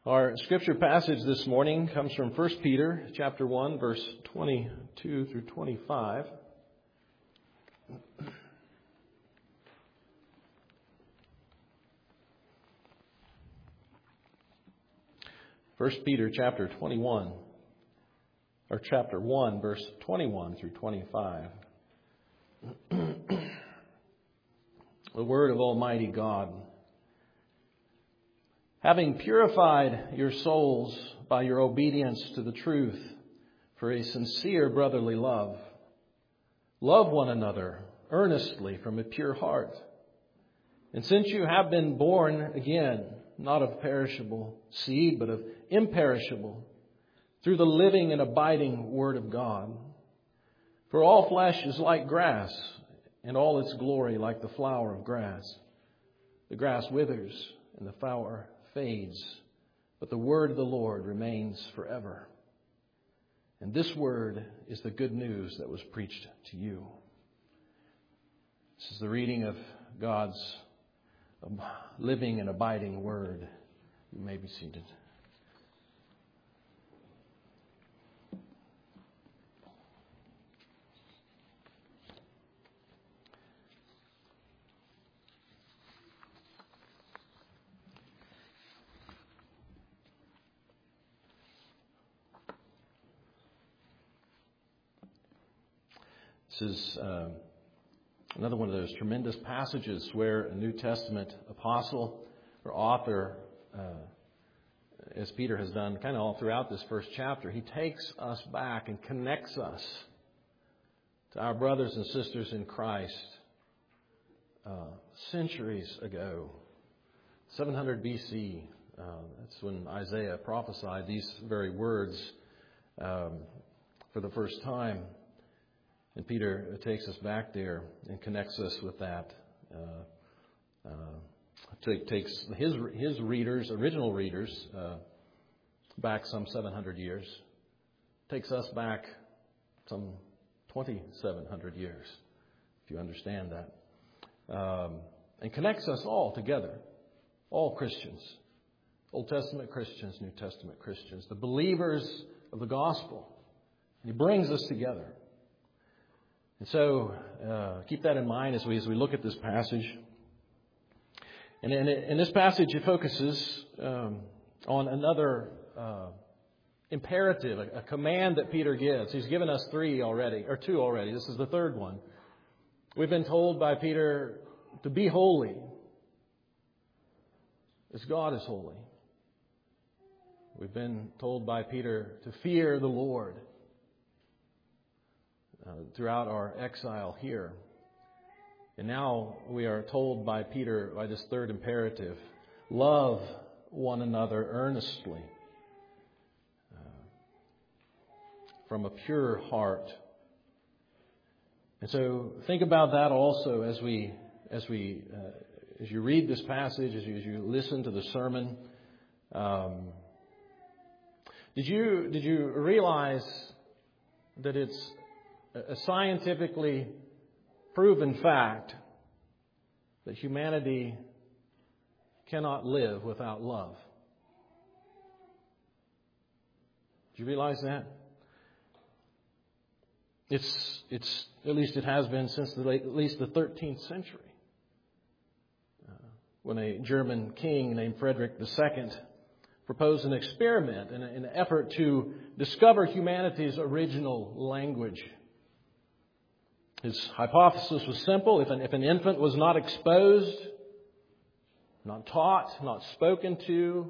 Our scripture passage this morning comes from 1 Peter chapter 1, verse 22 through 25. 1 Peter chapter 21, or chapter 1, verse 21 through 25. The word of Almighty God. Having purified your souls by your obedience to the truth for a sincere brotherly love, love one another earnestly from a pure heart. And since you have been born again, not of perishable seed, but of imperishable, through the living and abiding Word of God. For all flesh is like grass, and all its glory like the flower of grass. The grass withers, and the flower fades, but the word of the Lord remains forever. And this word is the good news that was preached to you. This is the reading of God's living and abiding word. You may be seated. This is another one of those tremendous passages where a New Testament apostle or author, as Peter has done kind of all throughout this first chapter, he takes us back and connects us to our brothers and sisters in Christ centuries ago, 700 BC. That's when Isaiah prophesied these very words for the first time. And Peter takes us back there and connects us with that. Takes his readers, original readers, back some 700 years. Takes us back some 2,700 years, if you understand that. And connects us all together, all Christians, Old Testament Christians, New Testament Christians, the believers of the gospel. And he brings us together. And so keep that in mind as we look at this passage. And in this passage, it focuses on another imperative, a command that Peter gives. He's given us two already. This is the third one. We've been told by Peter to be holy as God is holy. We've been told by Peter to fear the Lord. Throughout our exile here. And now we are told by Peter, by this third imperative, love one another earnestly from a pure heart. And so think about that also as you read this passage, as you listen to the sermon. Did you realize that it's a scientifically proven fact that humanity cannot live without love? Do you realize that? It's at least it has been since at least the 13th century, when a German king named Frederick II proposed an experiment in an effort to discover humanity's original language. His hypothesis was simple. If an infant was not exposed, not taught, not spoken to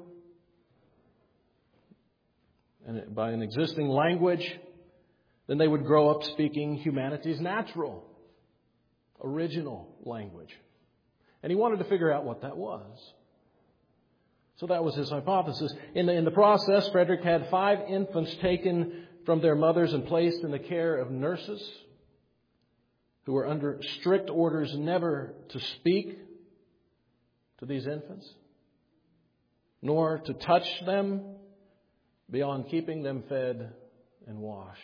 by an existing language, then they would grow up speaking humanity's natural, original language. And he wanted to figure out what that was. So that was his hypothesis. In the process, Frederick had 5 infants taken from their mothers and placed in the care of nurses who were under strict orders never to speak to these infants, nor to touch them beyond keeping them fed and washed.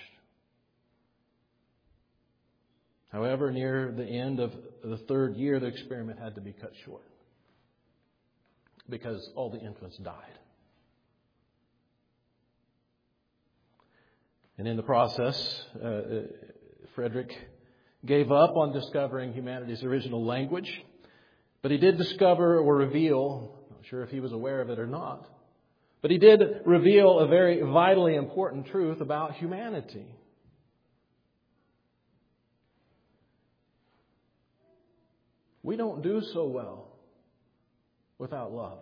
However, near the end of the 3rd year, the experiment had to be cut short because all the infants died. And in the process, Frederick gave up on discovering humanity's original language. But he did discover or reveal, I'm not sure if he was aware of it or not, but he did reveal a very vitally important truth about humanity. We don't do so well without love.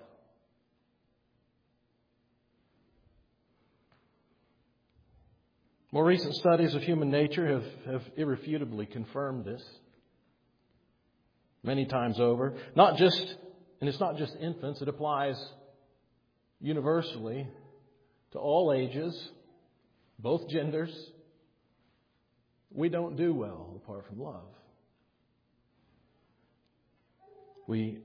More recent studies of human nature have irrefutably confirmed this many times over. And it's not just infants, it applies universally to all ages, both genders. We don't do well apart from love. When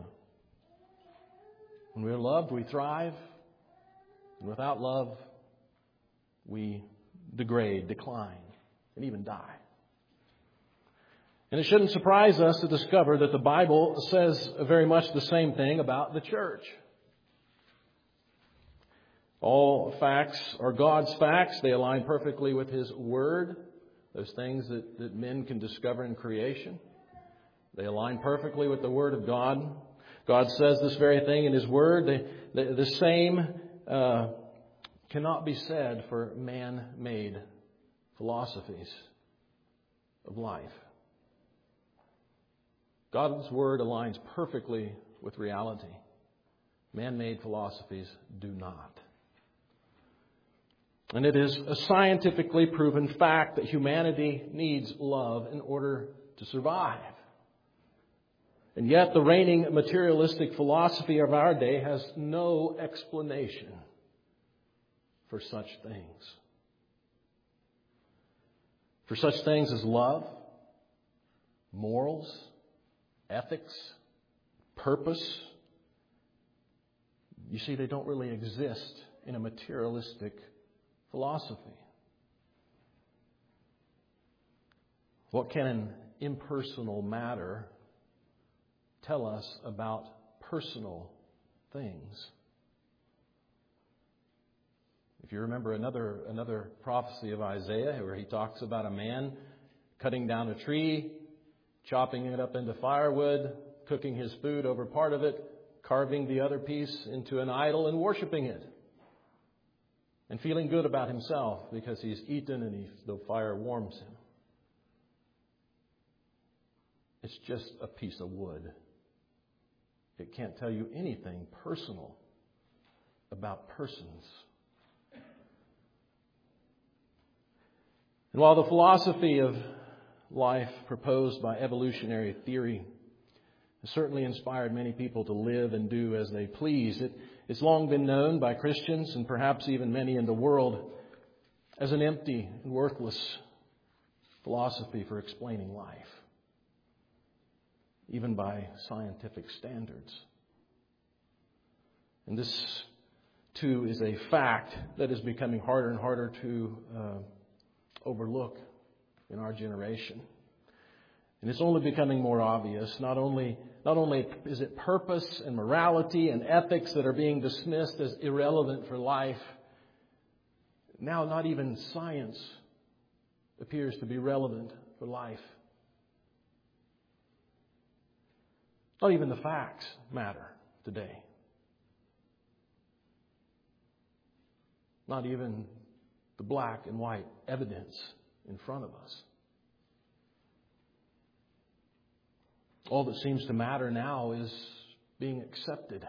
we're loved, we thrive. And without love, we degrade, decline, and even die. And it shouldn't surprise us to discover that the Bible says very much the same thing about the church. All facts are God's facts. They align perfectly with His Word, those things that men can discover in creation. They align perfectly with the Word of God. God says this very thing in His Word. The same cannot be said for man-made philosophies of life. God's Word aligns perfectly with reality. Man-made philosophies do not. And it is a scientifically proven fact that humanity needs love in order to survive. And yet the reigning materialistic philosophy of our day has no explanation for such things. For such things as love, morals, ethics, purpose. You see, they don't really exist in a materialistic philosophy. What can an impersonal matter tell us about personal things? If you remember another prophecy of Isaiah where he talks about a man cutting down a tree, chopping it up into firewood, cooking his food over part of it, carving the other piece into an idol and worshiping it. And feeling good about himself because he's eaten and the fire warms him. It's just a piece of wood. It can't tell you anything personal about persons. And while the philosophy of life proposed by evolutionary theory has certainly inspired many people to live and do as they please, it's long been known by Christians and perhaps even many in the world as an empty and worthless philosophy for explaining life, even by scientific standards. And this, too, is a fact that is becoming harder and harder to overlook in our generation. And it's only becoming more obvious. Not only is it purpose and morality and ethics that are being dismissed as irrelevant for life, now not even science appears to be relevant for life. Not even the facts matter today. Not even the black and white evidence in front of us. All that seems to matter now is being accepted.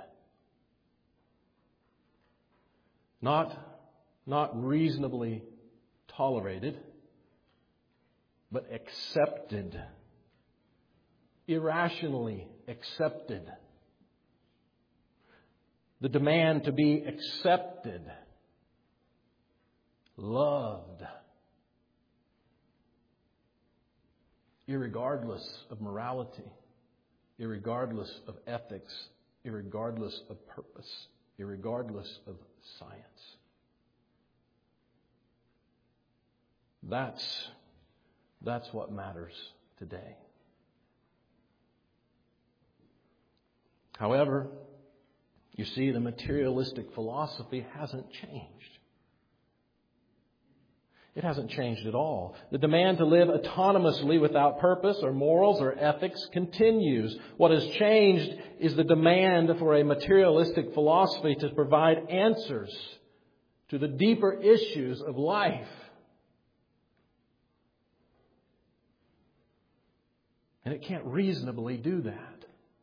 Not reasonably tolerated, but accepted. Irrationally accepted. The demand to be accepted. Loved. Irregardless of morality. Irregardless of ethics. Irregardless of purpose. Irregardless of science. That's what matters today. However, you see, the materialistic philosophy hasn't changed. It hasn't changed at all. The demand to live autonomously without purpose or morals or ethics continues. What has changed is the demand for a materialistic philosophy to provide answers to the deeper issues of life. And it can't reasonably do that.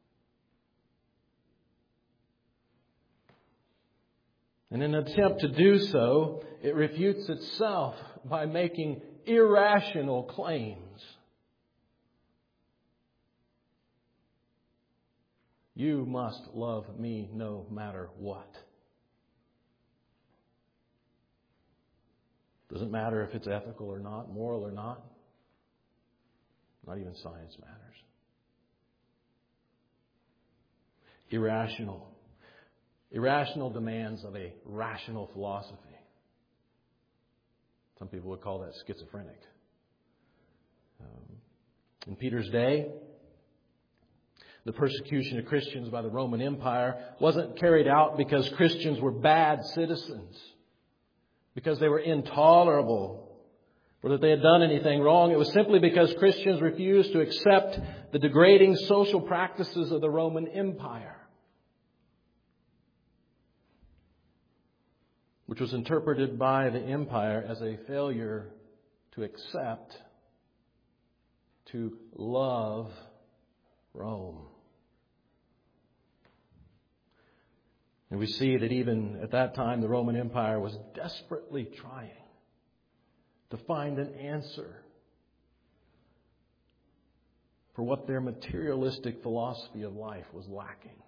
In an attempt to do so, it refutes itself by making irrational claims. You must love me no matter what. Doesn't matter if it's ethical or not, moral or not. Not even science matters. Irrational. Irrational demands of a rational philosophy. Some people would call that schizophrenic. In Peter's day, the persecution of Christians by the Roman Empire wasn't carried out because Christians were bad citizens, because they were intolerable, or that they had done anything wrong. It was simply because Christians refused to accept the degrading social practices of the Roman Empire, which was interpreted by the empire as a failure to accept, to love Rome. And we see that even at that time, the Roman Empire was desperately trying to find an answer for what their materialistic philosophy of life was lacking.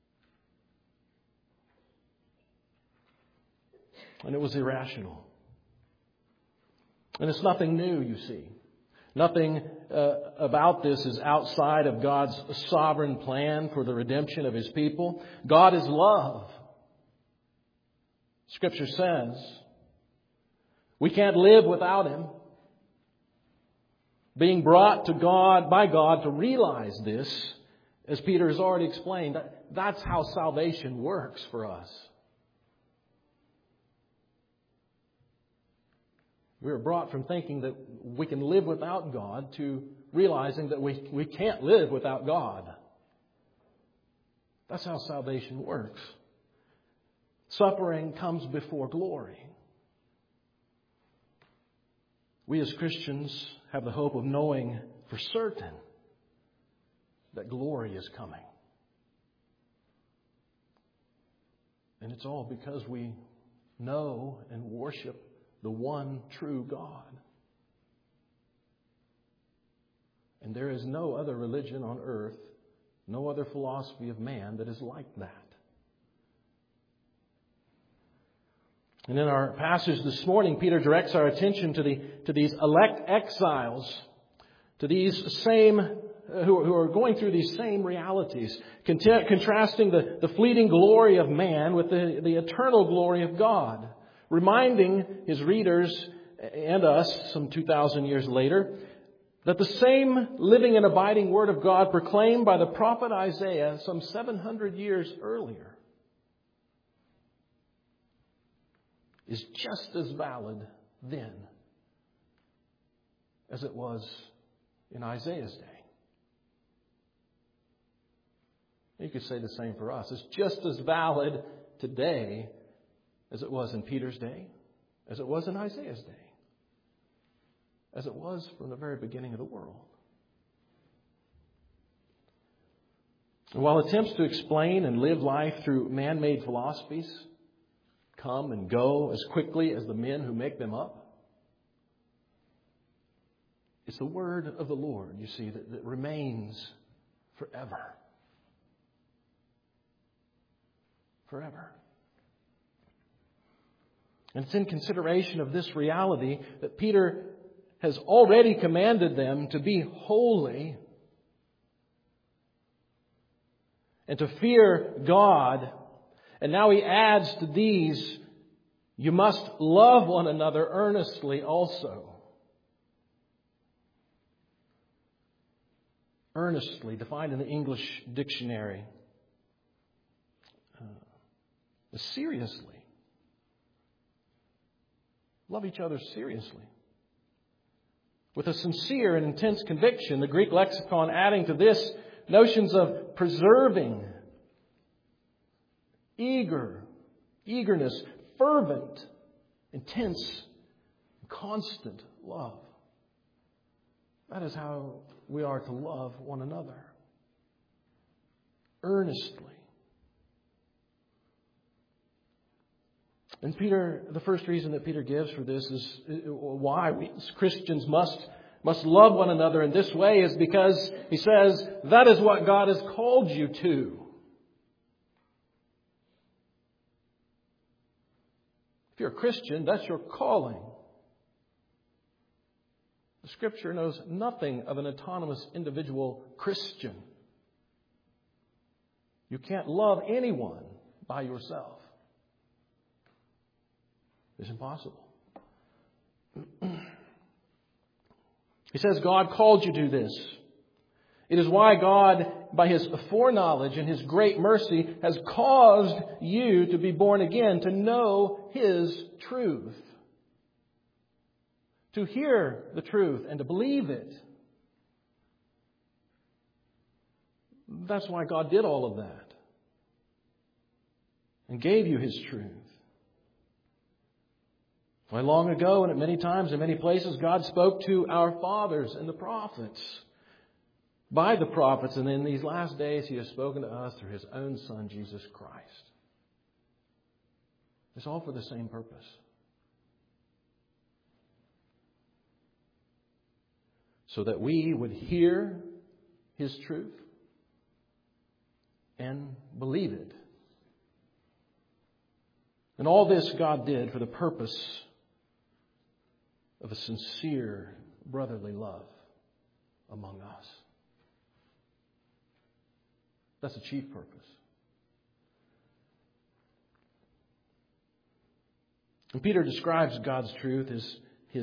And it was irrational. And it's nothing new, you see. Nothing about this is outside of God's sovereign plan for the redemption of His people. God is love. Scripture says we can't live without Him. Being brought to God by God to realize this, as Peter has already explained, that's how salvation works for us. We were brought from thinking that we can live without God to realizing that we can't live without God. That's how salvation works. Suffering comes before glory. We as Christians have the hope of knowing for certain that glory is coming. And it's all because we know and worship the one true God. And there is no other religion on earth, no other philosophy of man that is like that. And in our passage this morning, Peter directs our attention to these elect exiles, to these same who are going through these same realities, contrasting the fleeting glory of man with the eternal glory of God, reminding his readers and us some 2,000 years later that the same living and abiding Word of God proclaimed by the prophet Isaiah some 700 years earlier is just as valid then as it was in Isaiah's day. You could say the same for us. It's just as valid today as it was in Peter's day, as it was in Isaiah's day, as it was from the very beginning of the world. And while attempts to explain and live life through man-made philosophies come and go as quickly as the men who make them up, it's the word of the Lord, you see, that remains forever. Forever. And it's in consideration of this reality that Peter has already commanded them to be holy and to fear God. And now he adds to these, you must love one another earnestly also. Earnestly, defined in the English dictionary. Seriously. Love each other seriously. With a sincere and intense conviction, the Greek lexicon adding to this notions of preserving, eagerness, fervent, intense, constant love. That is how we are to love one another. Earnestly. And the first reason that Peter gives for this is why we as Christians must love one another in this way is because he says that is what God has called you to. If you're a Christian, that's your calling. The Scripture knows nothing of an autonomous individual Christian. You can't love anyone by yourself. It's impossible. He says God called you to this. It is why God, by His foreknowledge and His great mercy, has caused you to be born again, to know His truth. To hear the truth and to believe it. That's why God did all of that. And gave you His truth. Why long ago and at many times in many places God spoke to our fathers and the prophets. By the prophets, and in these last days He has spoken to us through His own Son, Jesus Christ. It's all for the same purpose. So that we would hear His truth and believe it. And all this God did for the purpose of a sincere brotherly love among us. That's the chief purpose. And Peter describes God's truth as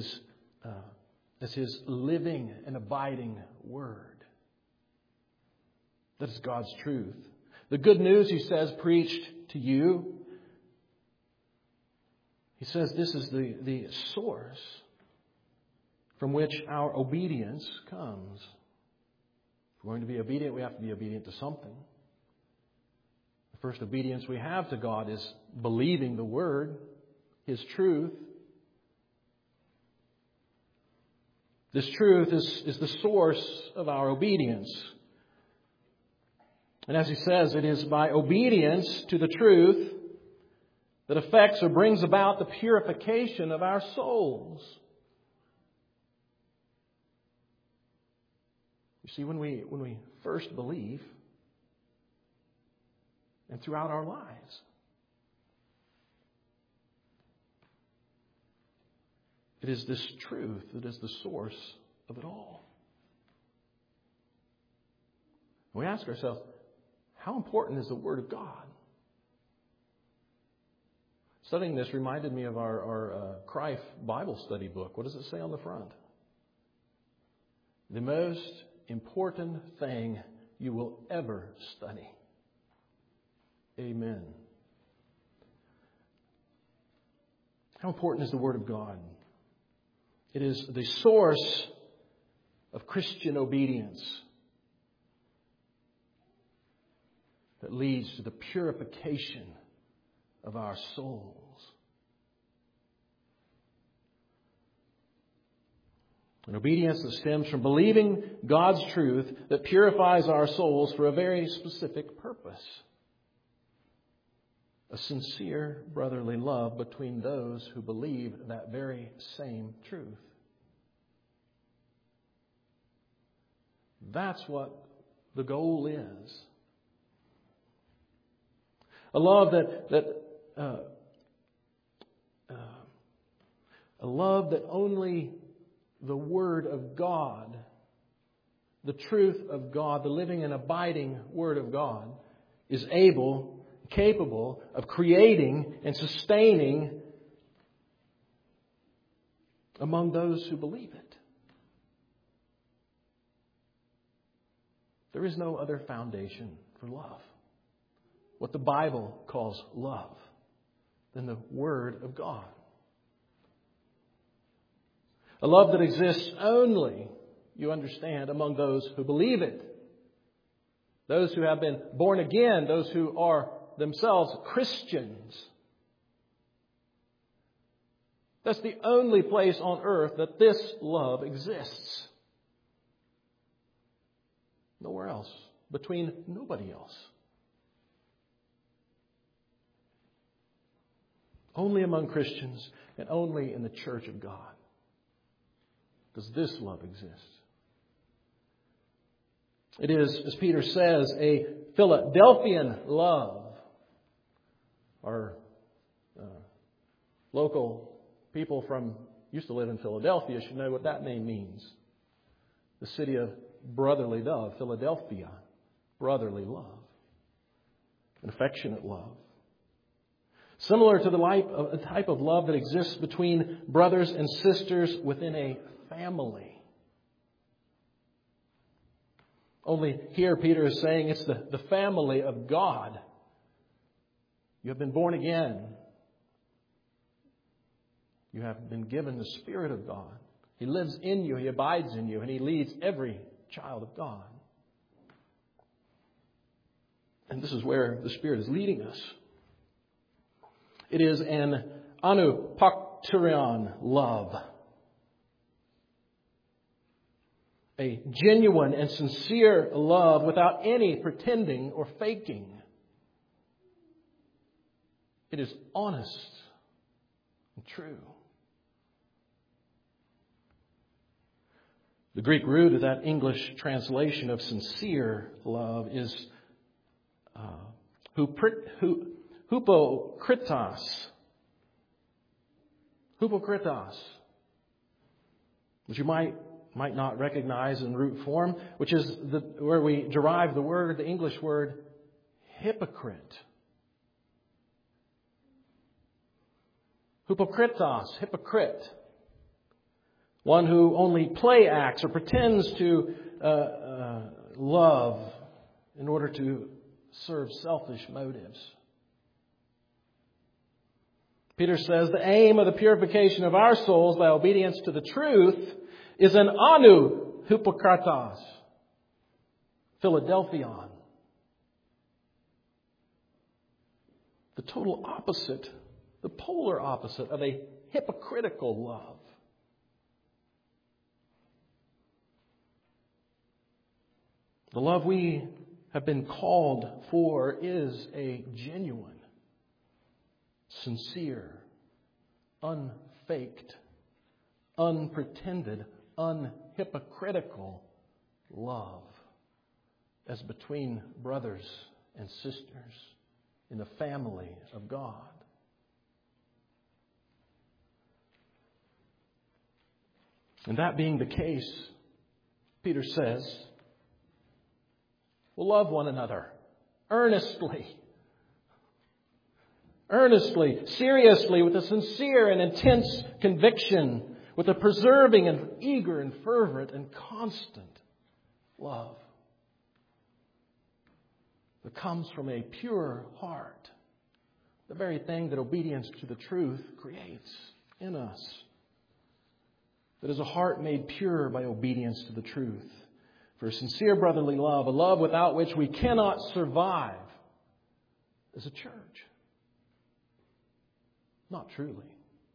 His living and abiding Word. That is God's truth. The good news, he says, preached to you. He says this is the source from which our obedience comes. If we're going to be obedient, we have to be obedient to something. The first obedience we have to God is believing the Word, His truth. This truth is the source of our obedience. And as he says, it is by obedience to the truth that affects or brings about the purification of our souls. You see, when we first believe, and throughout our lives, it is this truth that is the source of it all. We ask ourselves, how important is the Word of God? Studying this reminded me of our Crife Bible study book. What does it say on the front? The most important thing you will ever study. Amen. How important is the Word of God? It is the source of Christian obedience that leads to the purification of our souls. An obedience that stems from believing God's truth that purifies our souls for a very specific purpose. A sincere brotherly love between those who believe that very same truth. That's what the goal is. A love a love that only the Word of God, the truth of God, the living and abiding Word of God, is capable of creating and sustaining among those who believe it. There is no other foundation for love, what the Bible calls love, than the Word of God. A love that exists only, you understand, among those who believe it. Those who have been born again, those who are themselves Christians. That's the only place on earth that this love exists. Nowhere else. Between nobody else. Only among Christians and only in the church of God does this love exist. It is, as Peter says, a Philadelphian love. Our local people used to live in Philadelphia should know what that name means. The city of brotherly love, Philadelphia, brotherly love, an affectionate love. Similar to the type of love that exists between brothers and sisters within a family. Only here Peter is saying it's the family of God. You have been born again. You have been given the Spirit of God. He lives in you, He abides in you, and He leads every child of God. And this is where the Spirit is leading us. It is an anupakterion love. A genuine and sincere love without any pretending or faking. It is honest and true. The Greek root of that English translation of sincere love is hupokritos. Hupokritos. Which you might not recognize in root form, which is where we derive the English word hypocrite. Hupokritos, hypocrite. One who only play acts or pretends to love in order to serve selfish motives. Peter says the aim of the purification of our souls by obedience to the truth is an anu hypokratos, Philadelphion. The total opposite, the polar opposite of a hypocritical love. The love we have been called for is a genuine, sincere, unfaked, unpretended, unhypocritical love as between brothers and sisters in the family of God. And that being the case, Peter says, we'll love one another earnestly, seriously, with a sincere and intense conviction, with a persevering and eager and fervent and constant love that comes from a pure heart, the very thing that obedience to the truth creates in us. That is a heart made pure by obedience to the truth. For a sincere brotherly love, a love without which we cannot survive as a church. Not truly.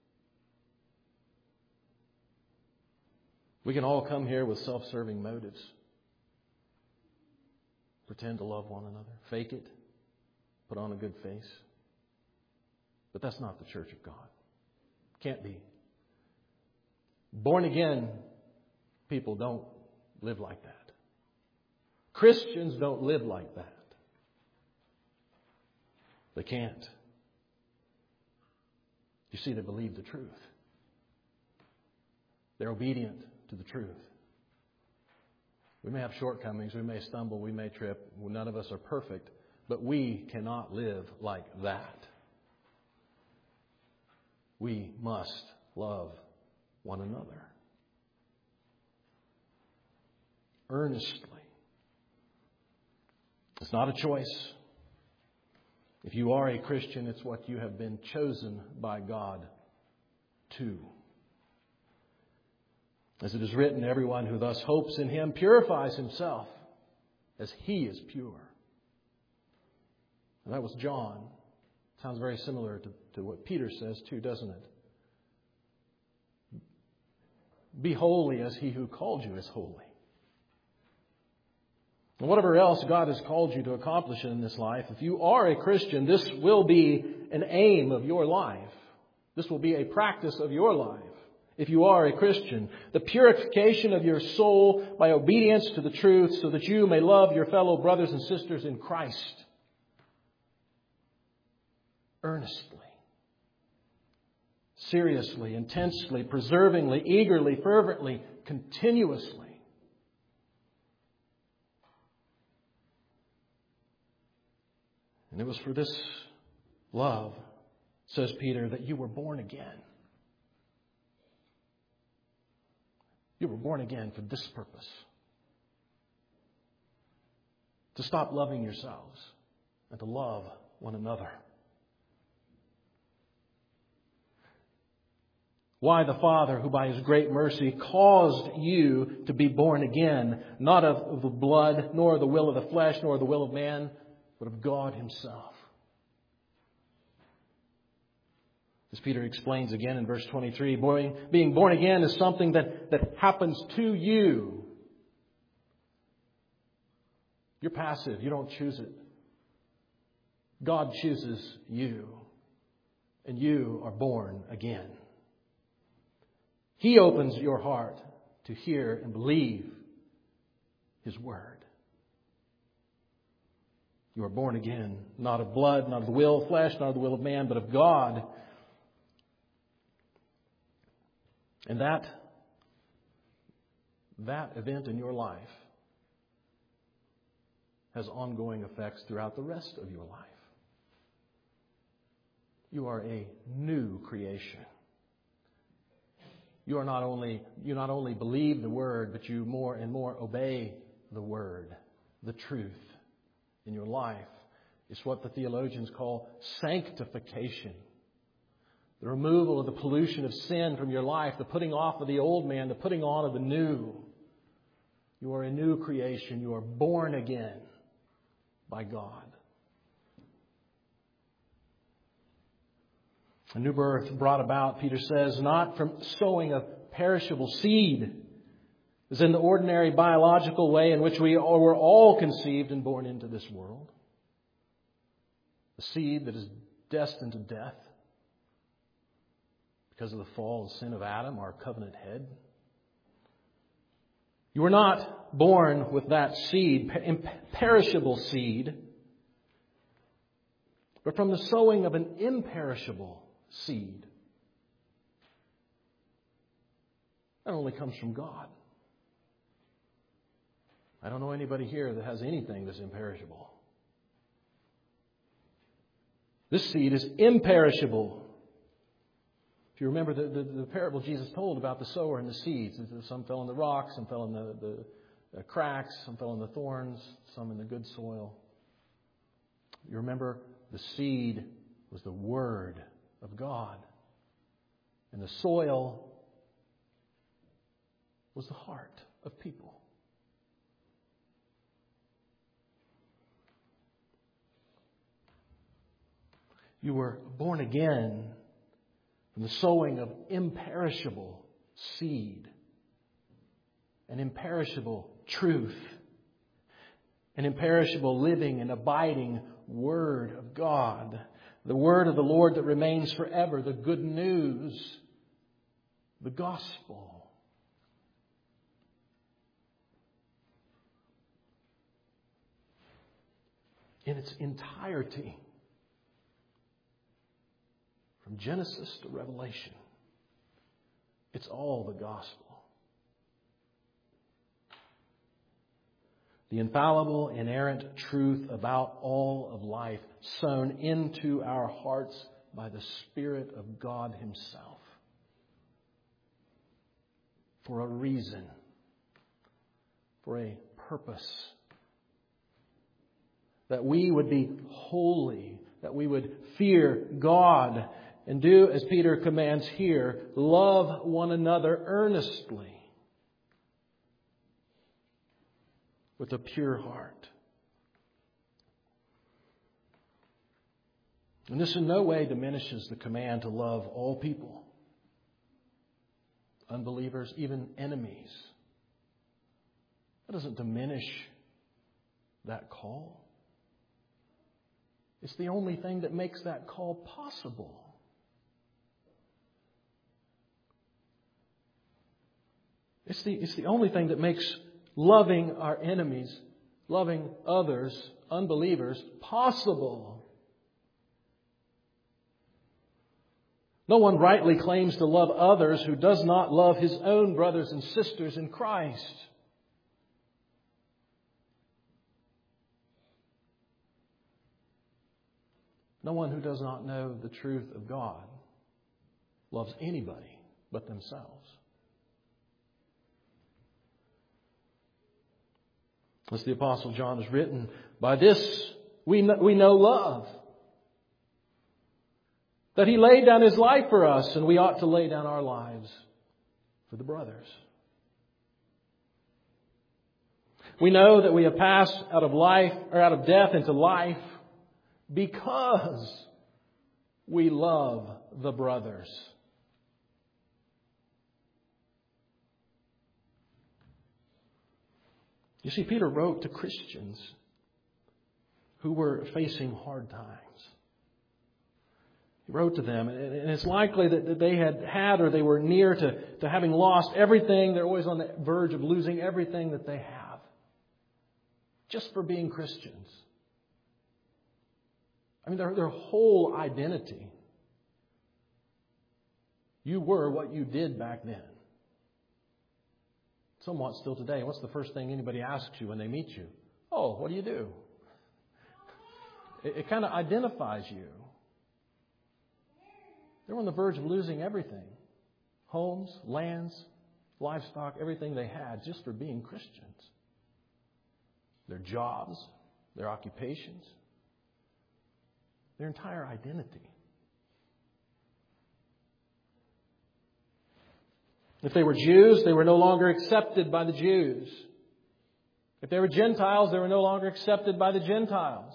We can all come here with self-serving motives. Pretend to love one another. Fake it. Put on a good face. But that's not the church of God. Can't be. Born again people don't live like that. Christians don't live like that. They can't. You see, they believe the truth. They're obedient to the truth. We may have shortcomings, we may stumble, we may trip. None of us are perfect, but we cannot live like that. We must love one another earnestly. It's not a choice. If you are a Christian, it's what you have been chosen by God to. As it is written, everyone who thus hopes in Him purifies himself as He is pure. And that was John. Sounds very similar to what Peter says too, doesn't it? Be holy as He who called you is holy. And whatever else God has called you to accomplish in this life, if you are a Christian, this will be an aim of your life. This will be a practice of your life. If you are a Christian, the purification of your soul by obedience to the truth so that you may love your fellow brothers and sisters in Christ earnestly, seriously, intensely, preservingly, eagerly, fervently, continuously. And it was for this love, says Peter, that you were born again. You were born again for this purpose. To stop loving yourselves and to love one another. Why the Father, who by His great mercy caused you to be born again, not of the blood, nor the will of the flesh, nor the will of man, but of God Himself. As Peter explains again in verse 23, being born again is something that happens to you. You're passive. You don't choose it. God chooses you. And you are born again. He opens your heart to hear and believe His Word. You are born again, not of blood, not of the will of flesh, not of the will of man, but of God. And that event in your life has ongoing effects throughout the rest of your life. You are a new creation. You not only believe the Word, but you more and more obey the Word, the truth in your life. It's what the theologians call sanctification. The removal of the pollution of sin from your life, the putting off of the old man, the putting on of the new. You are a new creation. You are born again by God. A new birth brought about, Peter says, not from sowing of perishable seed, as in the ordinary biological way in which we were all conceived and born into this world. A seed that is destined to death because of the fall and sin of Adam, our covenant head. You were not born with that seed, imperishable seed, but from the sowing of an imperishable seed. That only comes from God. I don't know anybody here that has anything that's imperishable. This seed is imperishable. If you remember the parable Jesus told about the sower and the seeds, some fell in the rocks, some fell in the cracks, some fell in the thorns, some in the good soil. You remember the seed was the Word of God. And the soil was the heart of people. You were born again from the sowing of imperishable seed, an imperishable truth, an imperishable living and abiding Word of God, the Word of the Lord that remains forever, the good news, the gospel. In its entirety, from Genesis to Revelation, it's all the gospel. The infallible, inerrant truth about all of life sown into our hearts by the Spirit of God Himself. For a reason. For a purpose. That we would be holy. That we would fear God. And do as Peter commands here, love one another earnestly. with a pure heart. And this in no way diminishes the command to love all people, unbelievers, even enemies. That doesn't diminish that call. It's the only thing that makes that call possible. It's the only thing that makes loving our enemies, loving others, unbelievers, possible. No one rightly claims to love others who does not love his own brothers and sisters in Christ. No one who does not know the truth of God loves anybody but themselves. As the Apostle John has written, by this we know love, that He laid down His life for us, and we ought to lay down our lives for the brothers. We know that we have passed out of death into life because we love the brothers. You see, Peter wrote to Christians who were facing hard times. He wrote to them, and it's likely that they had or they were near to having lost everything. They're always on the verge of losing everything that they have just for being Christians. I mean, their whole identity. You were what you did back then. Somewhat still today. What's the first thing anybody asks you when they meet you? Oh, what do you do? It kind of identifies you. They're on the verge of losing everything. Homes, lands, livestock, everything they had just for being Christians. Their jobs, their occupations, their entire identity. If they were Jews, they were no longer accepted by the Jews. If they were Gentiles, they were no longer accepted by the Gentiles.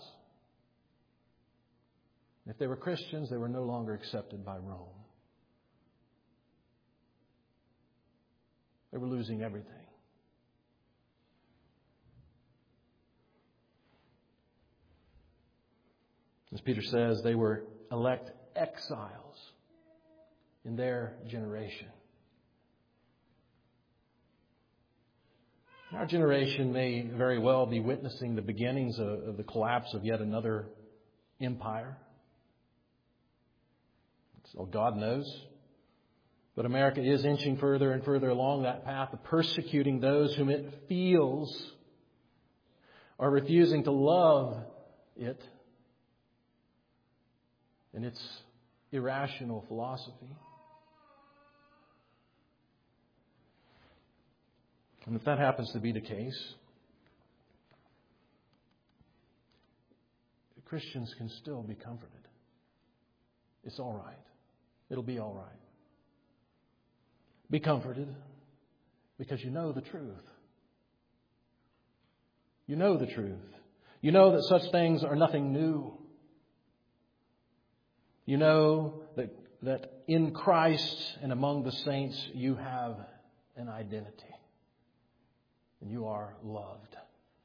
If they were Christians, they were no longer accepted by Rome. They were losing everything. As Peter says, they were elect exiles in their generation. Our generation may very well be witnessing the beginnings of the collapse of yet another empire. So God knows. But America is inching further and further along that path of persecuting those whom it feels are refusing to love it in its irrational philosophy. And if that happens to be the case, Christians can still be comforted. It's all right. It'll be all right. Be comforted because you know the truth. You know the truth. You know that such things are nothing new. You know that in Christ and among the saints you have an identity. And you are loved.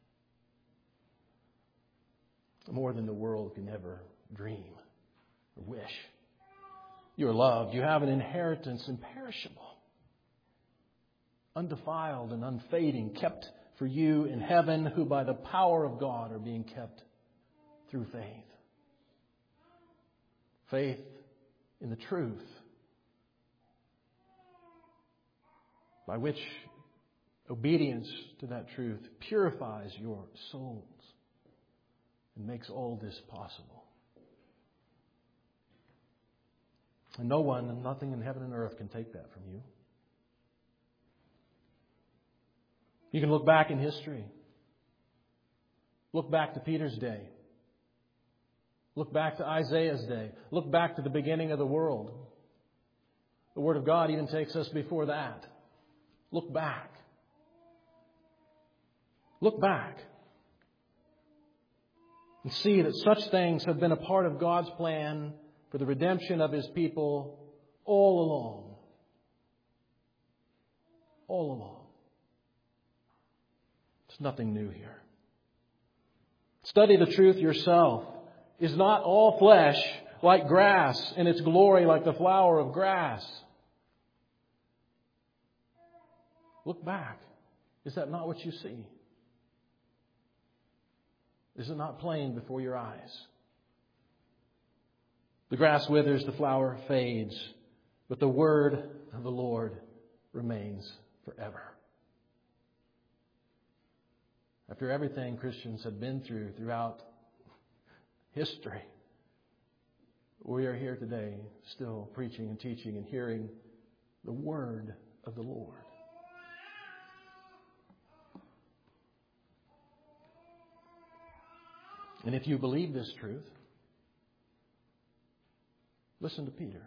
More than the world can ever dream or wish. You are loved. You have an inheritance imperishable, undefiled and unfading, kept for you in heaven, who by the power of God are being kept through faith. Faith in the truth by which obedience to that truth purifies your souls and makes all this possible. And no one and nothing in heaven and earth can take that from you. You can look back in history. Look back to Peter's day. Look back to Isaiah's day. Look back to the beginning of the world. The Word of God even takes us before that. Look back. Look back and see that such things have been a part of God's plan for the redemption of His people all along. All along. There's nothing new here. Study the truth yourself. Is not all flesh like grass, and its glory like the flower of grass? Look back. Is that not what you see? Is it not plain before your eyes? The grass withers, the flower fades, but the word of the Lord remains forever. After everything Christians have been through throughout history, we are here today still preaching and teaching and hearing the word of the Lord. And if you believe this truth, listen to Peter.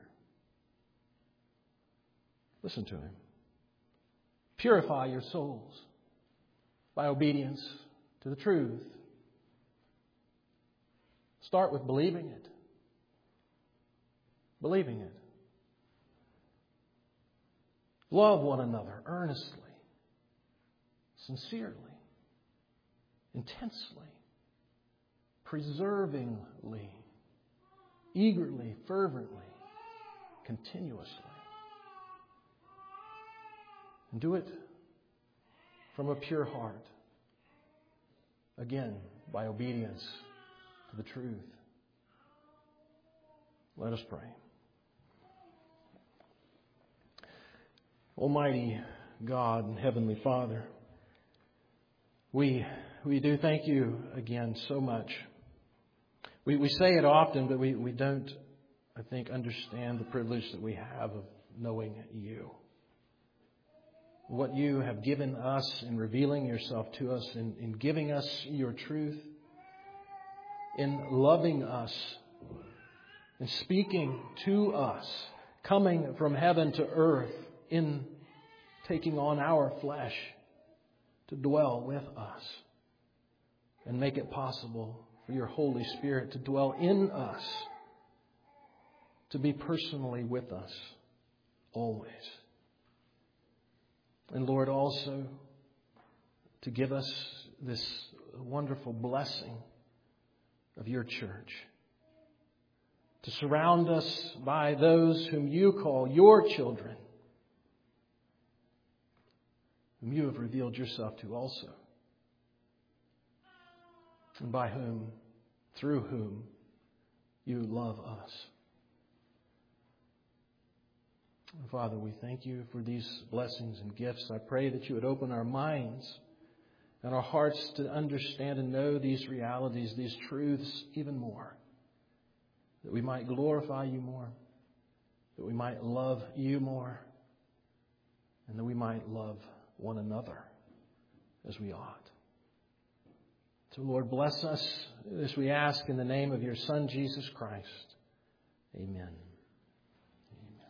Listen to him. Purify your souls by obedience to the truth. Start with believing it. Believing it. Love one another earnestly, sincerely, intensely, preservingly, eagerly, fervently, continuously. And do it from a pure heart. Again, by obedience to the truth. Let us pray. Almighty God and Heavenly Father, we do thank You again so much. We say it often, but we don't, I think, understand the privilege that we have of knowing You. What You have given us in revealing Yourself to us, in giving us Your truth, in loving us, in speaking to us, coming from heaven to earth, in taking on our flesh to dwell with us and make it possible for Your Holy Spirit to dwell in us, to be personally with us always. And Lord, also to give us this wonderful blessing of Your church, to surround us by those whom You call Your children, whom You have revealed Yourself to also, and by whom, through whom, You love us. Father, we thank You for these blessings and gifts. I pray that You would open our minds and our hearts to understand and know these realities, these truths even more, that we might glorify You more, that we might love You more, and that we might love one another as we ought. So, Lord, bless us as we ask in the name of Your Son, Jesus Christ. Amen.